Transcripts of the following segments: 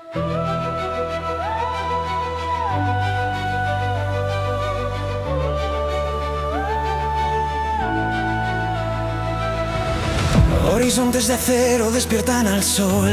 Horizontes de acero despiertan al sol.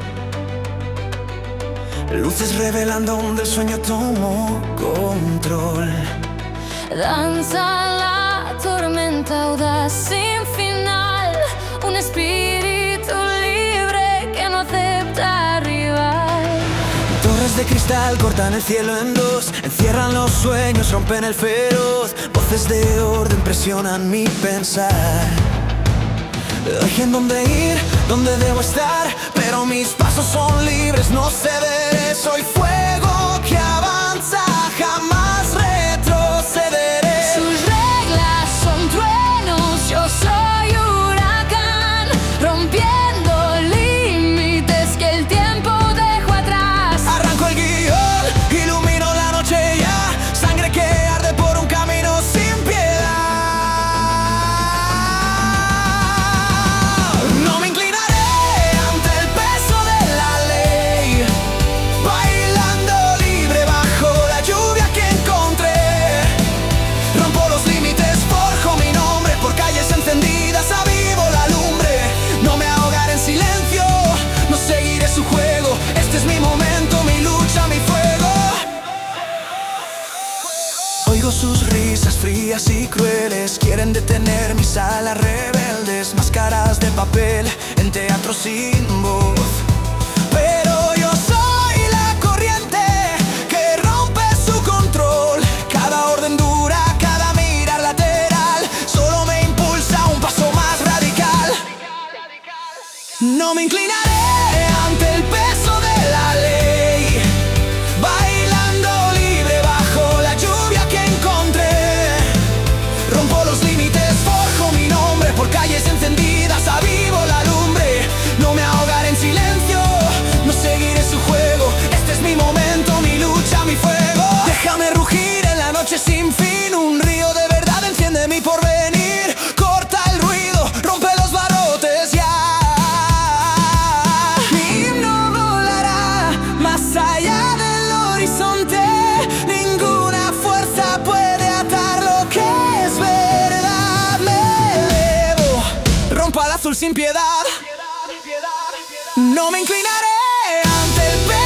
Luces revelando donde el sueño tomó control. Danza la tormenta audaz sin final. Un espíritu libre que no acepta rival. Torres de cristal cortan el cielo en dos. Encierran los sueños, rompen el feroz. Voces de orden presionan mi pensar. Eligen dónde ir, dónde debo estar, pero mis pasos son libres, no cederé. Soy fuego que avanza, jamás retrocederé. Sus reglas son truenos, yo soy huracán, rompiendo límites que el tiempo dejó atrás. Arranco el guión, ilumino la noche ya, sangre que arde por un camino sin piedad. No me inclinaré ante el peso de la ley, bailando libre bajo la lluvia que encontré. Rompo los límites, forjo mi nombre, por calles encendidas avivo la lumbre. No me ahogaré en silencio, no seguiré su juego. Este es mi momento, mi lucha, mi fuego. Oigo sus risas frías y crueles, quieren detener mis alas rebeldes. Máscaras de papel en teatro sin voz, pero yo soy la corriente que rompe su control. Cada orden dura, cada mirar lateral, solo me impulsa un paso más radical. No me inclinaré ante el peso de la ley, bailando libre bajo la lluvia que encontré. Rompo los límites, forjo mi nombre, por calles encendidas avivo la lumbre. No me ahogaré en silencio, no seguiré su juego. Este es mi momento, mi lucha, mi fuego. Déjame rugir en la noche sin fin, un río de verdad enciende mi porvenir. Corta el ruido, rompe los barrotes ya. Mi himno volará más allá del horizonte. Ninguna fuerza puede atar lo que es verdad. Me elevo, rompo al azul sin piedad. No me inclinaré ante el peso